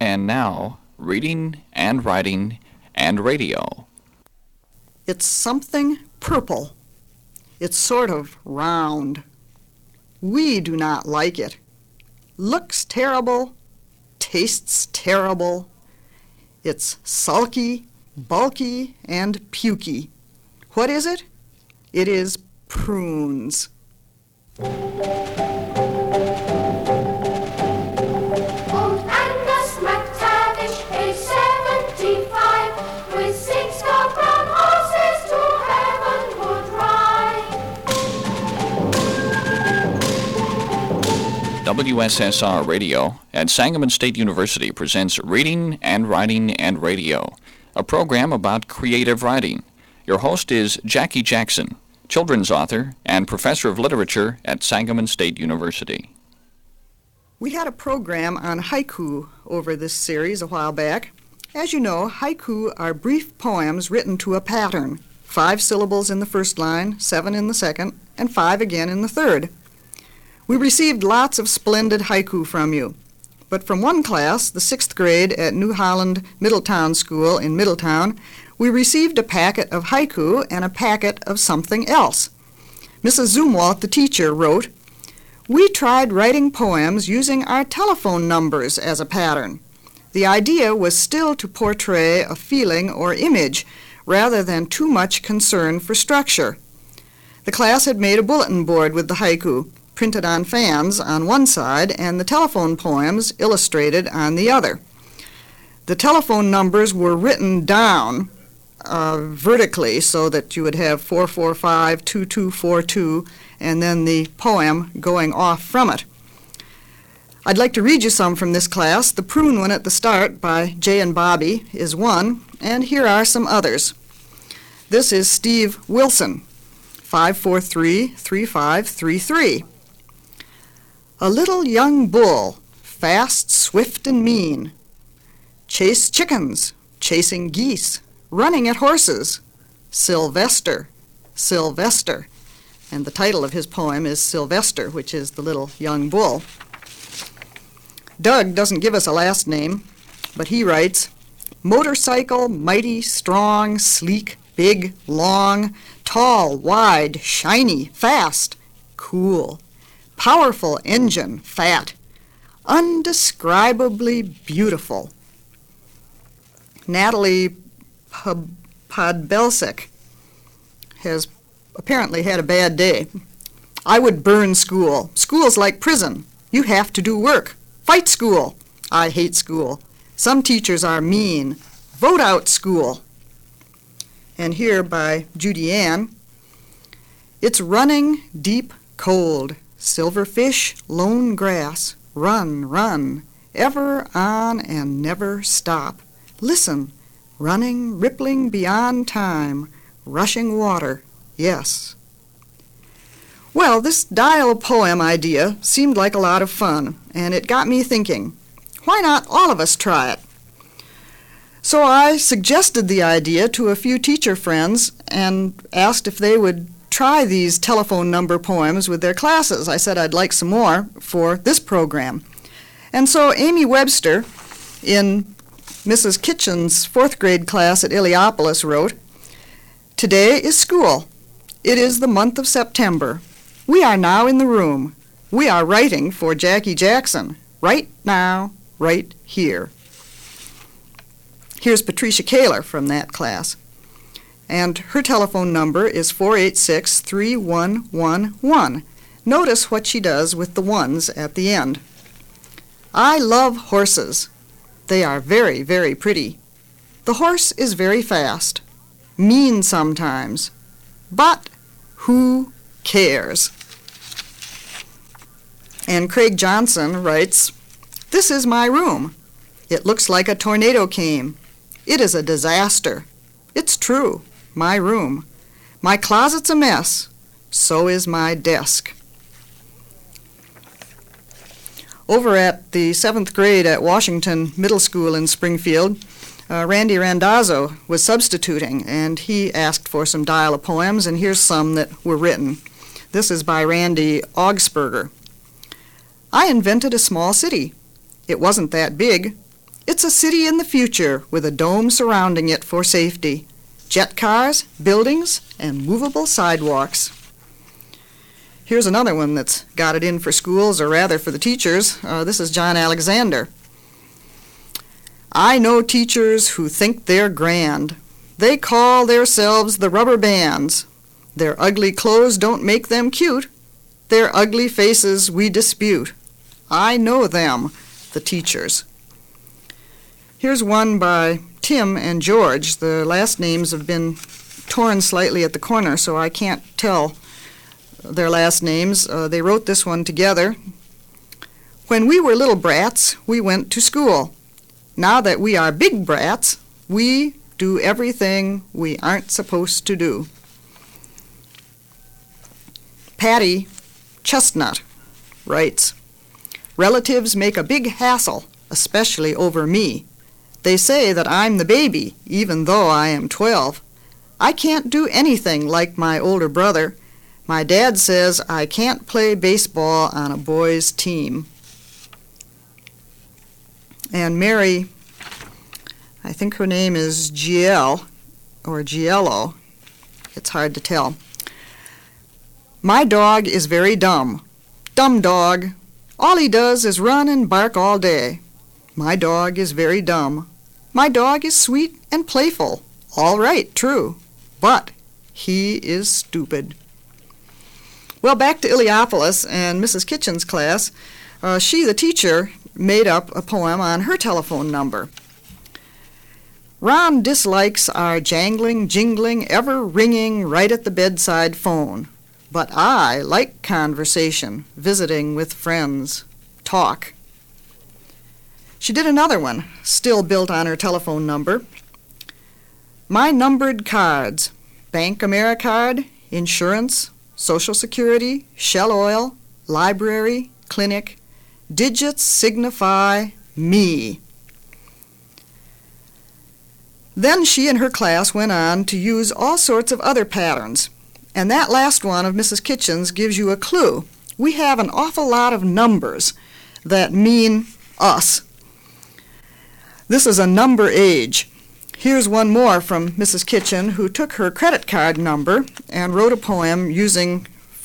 And now, reading and writing and radio. It's something purple. It's sort of round. We do not like it. Looks terrible, tastes terrible. It's sulky, bulky, and pukey. What is it? It is prunes. Old Angus MacTavish is 75, with 6 dark brown horses to heaven would ride. WSSR Radio at Sangamon State University presents Reading and Writing and Radio, a program about creative writing. Your host is Jackie Jackson, children's author and professor of literature at Sangamon State University. We had a program on haiku over this series a while back. As you know, haiku are brief poems written to a pattern, 5 syllables in the first line, 7 in the second, and 5 again in the third. We received lots of splendid haiku from you. But from one class, the 6th grade at New Holland Middletown School in Middletown, we received a packet of haiku and a packet of something else. Mrs. Zumwalt, the teacher, wrote, "We tried writing poems using our telephone numbers as a pattern. The idea was still to portray a feeling or image rather than too much concern for structure. The class had made a bulletin board with the haiku, printed on fans on one side and the telephone poems illustrated on the other. The telephone numbers were written down vertically so that you would have 445-2242 and then the poem going off from it. I'd like to read you some from this class. The prune one at the start by Jay and Bobby is one, and here are some others. This is Steve Wilson, 543-3533. A little young bull, fast, swift, and mean, chased chickens, chasing geese, running at horses. Sylvester, Sylvester. And the title of his poem is Sylvester, which is the little young bull. Doug doesn't give us a last name, but he writes, motorcycle, mighty, strong, sleek, big, long, tall, wide, shiny, fast, cool, powerful engine, fat, undescribably beautiful. Natalie Podbelsic has apparently had a bad day. I would burn school. School's like prison. You have to do work. Fight school. I hate school. Some teachers are mean. Vote out school. And here by Judy Ann, it's running deep cold. Silverfish, lone grass. Run, run. Ever on and never stop. Listen. Running, rippling beyond time, rushing water, yes. Well, this dial poem idea seemed like a lot of fun, and it got me thinking, why not all of us try it? So I suggested the idea to a few teacher friends and asked if they would try these telephone number poems with their classes. I said I'd like some more for this program. And so Amy Webster, in Mrs. Kitchen's 4th grade class at Illiopolis, wrote, "Today is school. It is the month of September. We are now in the room. We are writing for Jackie Jackson. Right now, right here." Here's Patricia Kaler from that class. And her telephone number is 486-3111. Notice what she does with the ones at the end. I love horses. They are very, very pretty. The horse is very fast, mean sometimes, but who cares? And Craig Johnson writes, "This is my room. It looks like a tornado came. It is a disaster. It's true, my room. My closet's a mess. So is my desk." Over at the 7th grade at Washington Middle School in Springfield, Randy Randazzo was substituting, and he asked for some dial-a-poems, and here's some that were written. This is by Randy Augsburger. I invented a small city. It wasn't that big. It's a city in the future with a dome surrounding it for safety. Jet cars, buildings, and movable sidewalks. Here's another one that's got it in for schools, or rather for the teachers. This is John Alexander. I know teachers who think they're grand. They call themselves the rubber bands. Their ugly clothes don't make them cute. Their ugly faces we dispute. I know them, the teachers. Here's one by Tim and George. The last names have been torn slightly at the corner, so I can't tell their last names. They wrote this one together. When we were little brats, we went to school. Now that we are big brats, we do everything we aren't supposed to do. Patty Chestnut writes, relatives make a big hassle, especially over me. They say that I'm the baby, even though I am 12. I can't do anything like my older brother. My dad says I can't play baseball on a boys' team. And Mary, I think her name is Giel, or Giello. It's hard to tell. My dog is very dumb. Dumb dog. All he does is run and bark all day. My dog is very dumb. My dog is sweet and playful. All right, true. But he is stupid. Well, back to Illiopolis and Mrs. Kitchen's class. She, the teacher, made up a poem on her telephone number. Ron dislikes our jangling, jingling, ever-ringing right at the bedside phone. But I like conversation, visiting with friends, talk. She did another one, still built on her telephone number. My numbered cards, Bank AmeriCard, insurance, Social Security, Shell Oil, library, clinic, digits signify me. Then she and her class went on to use all sorts of other patterns. And that last one of Mrs. Kitchen's gives you a clue. We have an awful lot of numbers that mean us. This is a number age. Here's one more from Mrs. Kitchen, who took her credit card number and wrote a poem using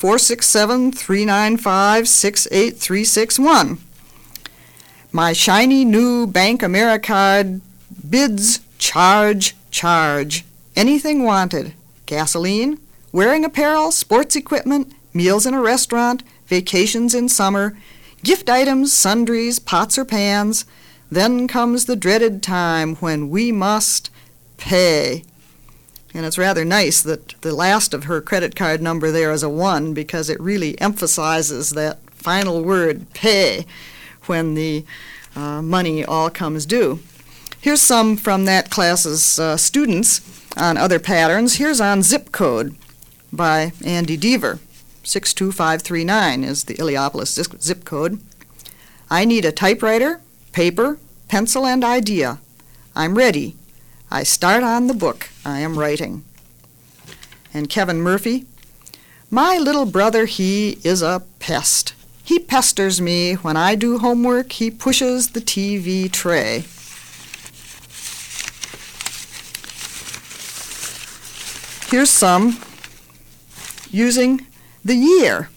467-395-68361. My shiny new Bank AmeriCard bids charge, charge. Anything wanted. Gasoline, wearing apparel, sports equipment, meals in a restaurant, vacations in summer, gift items, sundries, pots or pans. Then comes the dreaded time when we must pay. And it's rather nice that the last of her credit card number there is a 1, because it really emphasizes that final word, pay, when the money all comes due. Here's some from that class's students on other patterns. Here's on zip code by Andy Deaver. 62539 is the Illiopolis zip code. I need a typewriter, paper, pencil, and idea. I'm ready. I start on the book I am writing. And Kevin Murphy, my little brother, he is a pest. He pesters me. When I do homework, he pushes the TV tray. Here's some using the year.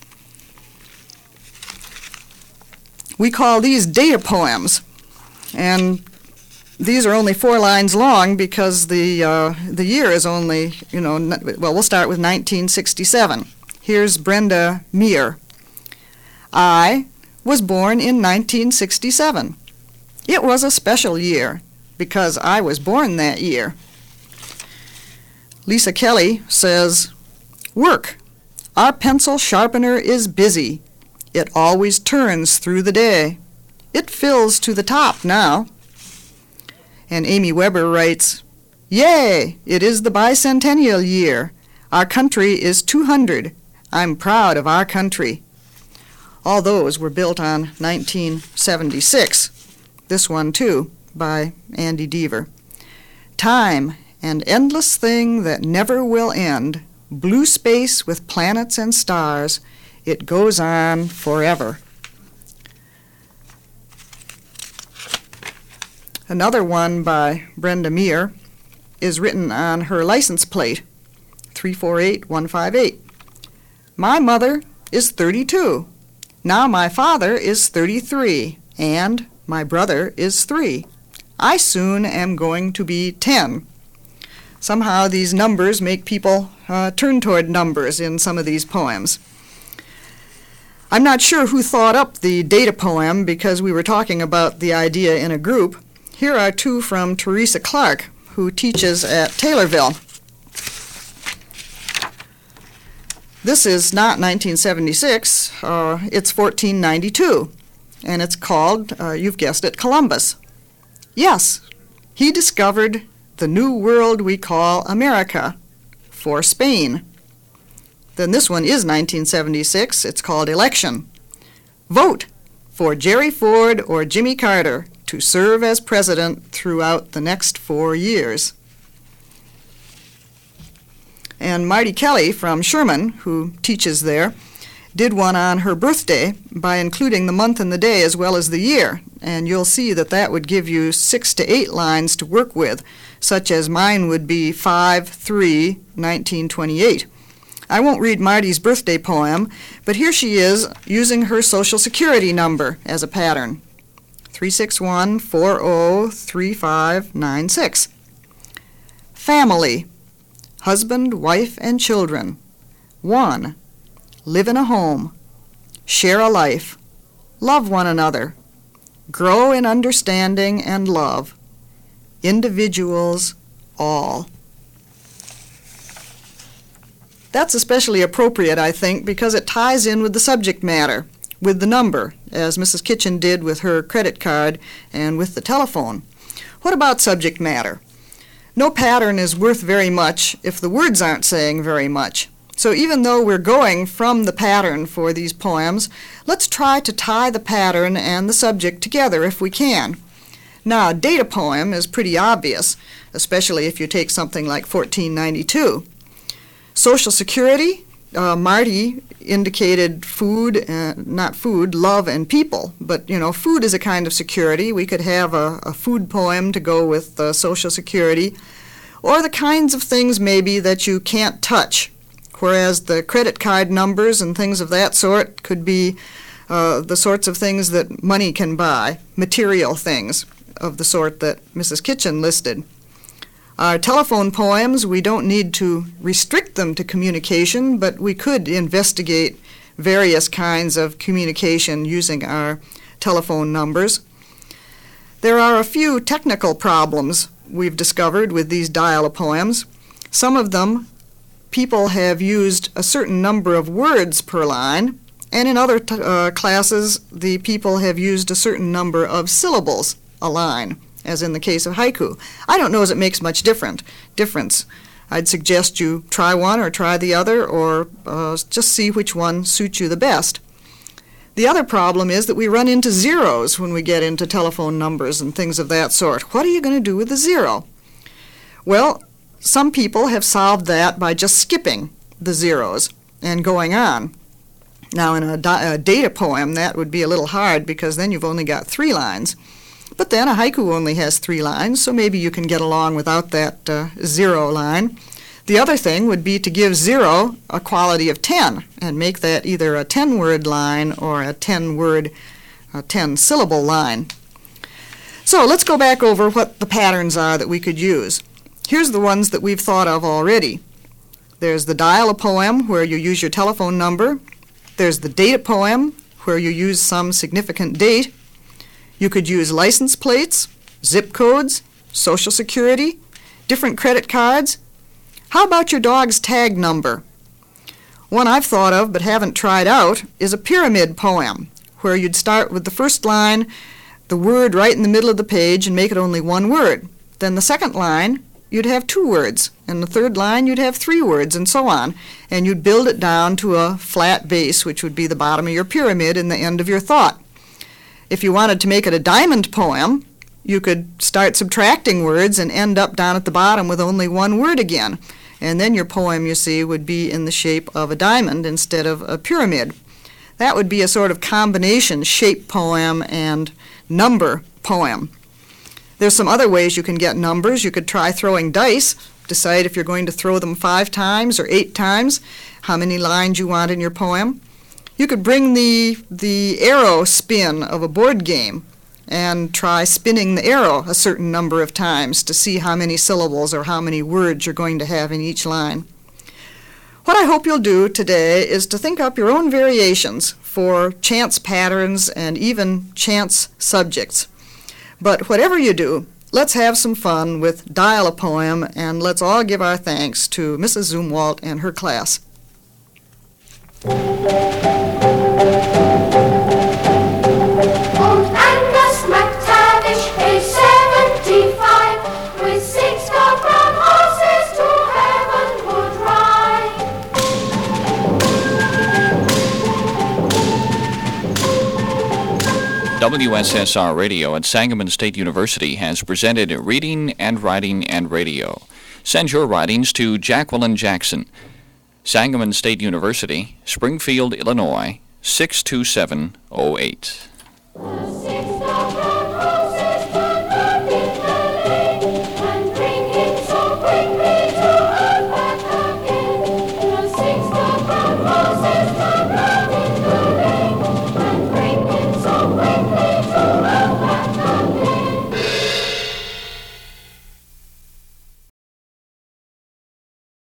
We call these data poems, and these are only 4 lines long because the year is only, we'll start with 1967. Here's Brenda Meir. I was born in 1967. It was a special year because I was born that year. Lisa Kelly says, work. Our pencil sharpener is busy. It always turns through the day. It fills to the top now. And Amy Weber writes, yay, it is the bicentennial year. Our country is 200. I'm proud of our country. All those were built on 1976. This one, too, by Andy Deaver. Time, an endless thing that never will end. Blue space with planets and stars. It goes on forever. Another one by Brenda Meir is written on her license plate, 348158. My mother is 32. Now my father is 33, and my brother is 3. I soon am going to be 10. Somehow these numbers make people turn toward numbers in some of these poems. I'm not sure who thought up the data poem because we were talking about the idea in a group. Here are two from Teresa Clark, who teaches at Taylorville. This is not 1976, it's 1492, and it's called, you've guessed it, Columbus. Yes, he discovered the new world we call America for Spain. Then this one is 1976, it's called Election. Vote for Jerry Ford or Jimmy Carter to serve as president throughout the next 4 years. And Marty Kelly from Sherman, who teaches there, did one on her birthday by including the month and the day as well as the year. And you'll see that that would give you 6 to 8 lines to work with, such as mine would be 5/3/1928. I won't read Marty's birthday poem, but here she is using her Social Security number as a pattern. 361403596. Family. Husband, wife, and children. 1. Live in a home. Share a life. Love one another. Grow in understanding and love. Individuals, all. That's especially appropriate, I think, because it ties in with the subject matter, with the number, as Mrs. Kitchen did with her credit card and with the telephone. What about subject matter? No pattern is worth very much if the words aren't saying very much. So even though we're going from the pattern for these poems, let's try to tie the pattern and the subject together if we can. Now, a data poem is pretty obvious, especially if you take something like 1492. Social Security, Marty indicated food, not food, love and people. But, you know, food is a kind of security. We could have a food poem to go with Social Security, or the kinds of things maybe that you can't touch, whereas the credit card numbers and things of that sort could be the sorts of things that money can buy, material things of the sort that Mrs. Kitchen listed. Our telephone poems, we don't need to restrict them to communication, but we could investigate various kinds of communication using our telephone numbers. There are a few technical problems we've discovered with these dial-a-poems. Some of them, people have used a certain number of words per line, and in other classes, the people have used a certain number of syllables a line, as in the case of haiku. I don't know as it makes much difference. I'd suggest you try one or try the other, or just see which one suits you the best. The other problem is that we run into zeros when we get into telephone numbers and things of that sort. What are you going to do with the zero? Well, some people have solved that by just skipping the zeros and going on. Now, in a data poem, that would be a little hard because then you've only got 3 lines. But then a haiku only has 3 lines, so maybe you can get along without that 0 line. The other thing would be to give 0 a quality of 10 and make that either a 10-word line or a 10-syllable line. So let's go back over what the patterns are that we could use. Here's the ones that we've thought of already. There's the dial-a-poem, where you use your telephone number. There's the data poem, where you use some significant date. You could use license plates, zip codes, Social Security, different credit cards. How about your dog's tag number? One I've thought of but haven't tried out is a pyramid poem, where you'd start with the first line, the word right in the middle of the page, and make it only 1 word. Then the second line, you'd have 2 words, and the third line you'd have 3 words, and so on. And you'd build it down to a flat base, which would be the bottom of your pyramid and the end of your thought. If you wanted to make it a diamond poem, you could start subtracting words and end up down at the bottom with only 1 word again. And then your poem, you see, would be in the shape of a diamond instead of a pyramid. That would be a sort of combination shape poem and number poem. There's some other ways you can get numbers. You could try throwing dice, decide if you're going to throw them 5 times or 8 times, how many lines you want in your poem. You could bring the arrow spin of a board game and try spinning the arrow a certain number of times to see how many syllables or how many words you're going to have in each line. What I hope you'll do today is to think up your own variations for chance patterns and even chance subjects. But whatever you do, let's have some fun with Dial a Poem, and let's all give our thanks to Mrs. Zumwalt and her class. Old Angus MacTavish is 75, with 6 brown horses to heaven would ride. WSSR Radio at Sangamon State University has presented Reading and Writing and Radio. Send your writings to Jacqueline Jackson, Sangamon State University, Springfield, Illinois, 62708.